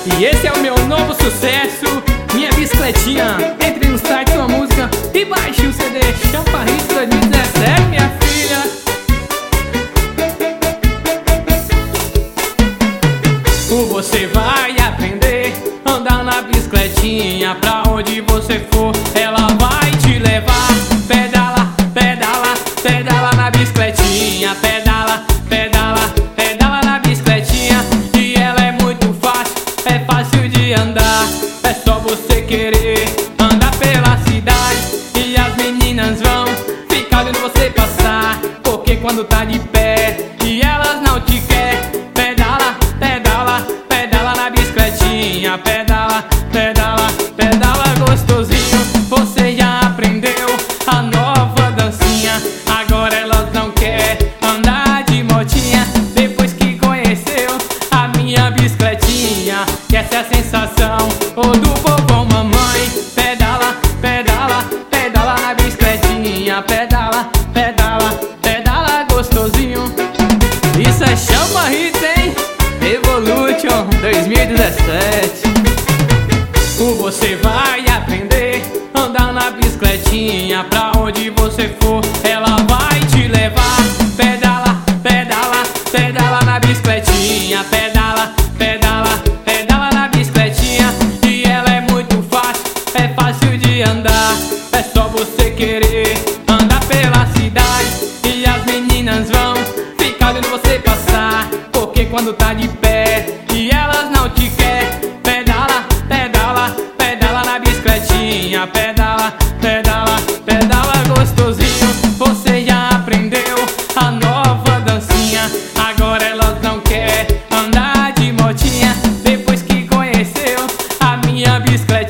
E esse é o meu novo sucesso, minha bicicletinha. Entre no site com a música e baixe o CD Chaparrito 2017, minha filha. Você vai aprender a andar na bicicletinha. Pra onde você for, ela vai te levar. Pedala, pedala, pedala na bicicletinha. Pedala, pedala, pedala na bicicletinha. E ela é muito fácil, é fácil de andar. É só você querer andar pela cidade. E as meninas vão ficar vendo você passar. Porque quando tá de pé e elas não te quer, pedala, pedala, pedala na bicicletinha. Pedala, pedala, pedala gostosinho. Você já aprendeu a nova dancinha. Agora elas não querem andar de motinha. Depois que conheceu a minha bicicletinha. Que essa é a sensação do vovô mamãe. Pedala, pedala, pedala na bicicletinha. Pedala, pedala, pedala gostosinho. Isso é Chaparrito, hein? Evolution 2017. Você vai aprender a andar na bicicletinha. Pra onde você for, ela vai te levar. Pedala, pedala, pedala na bicicletinha. Pedala, pedala, pedala na bicicletinha. E ela é muito fácil, é fácil de andar. É só você querer andar pela cidade. E as meninas vão ficar vendo você passar. Porque quando tá de pé e elas não te quer, pedala, pedala, pedala na bicicletinha. Pedala, pedala, pedala gostosinho. Você já aprendeu a nova dancinha. Agora elas não querem andar de motinha. Depois que conheceu a minha bicicletinha.